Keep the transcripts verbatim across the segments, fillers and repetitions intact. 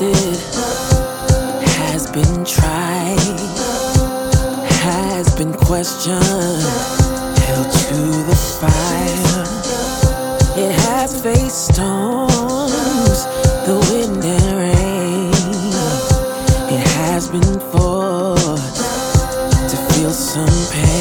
tested, has been tried, has been questioned, held to the fire. It has faced storms, the wind and rain. It has been forced to feel some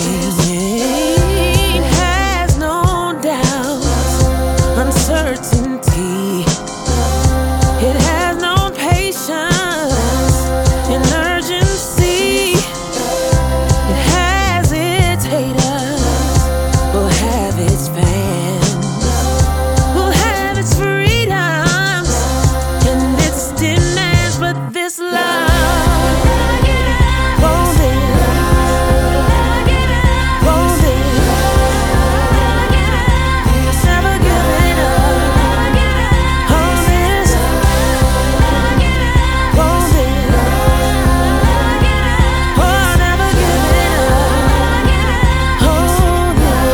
pain. Has known doubt, uncertainty. It has known patience and urgency. It has its haters, will have its fans, will have its freedoms and its demands. But this love won't live, won't live. It's never giving up on this. Won't live, oh, never giving up on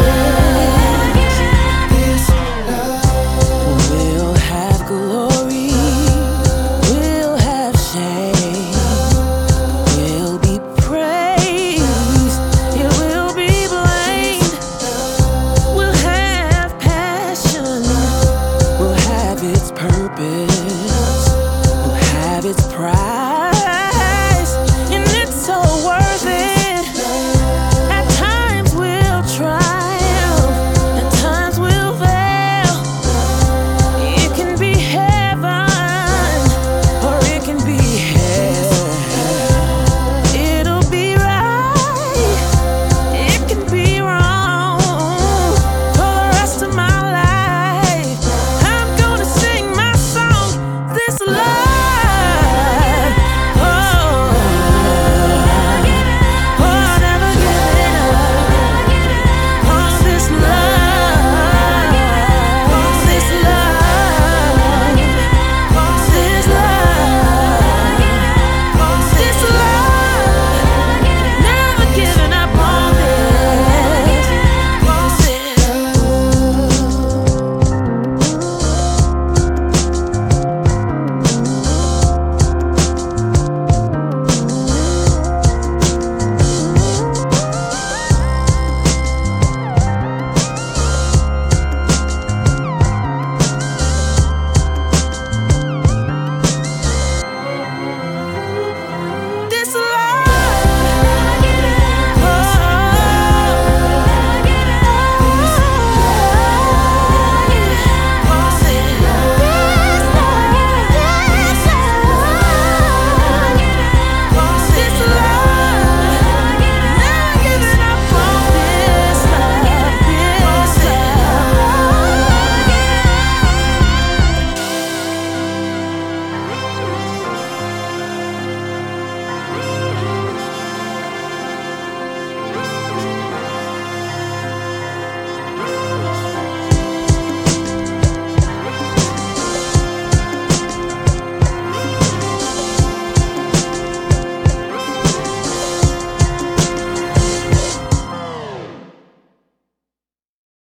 this. We'll have glory, we'll have shame, we'll be praised, it will be blamed. We'll have passion, we'll have its purpose, we'll have its pride.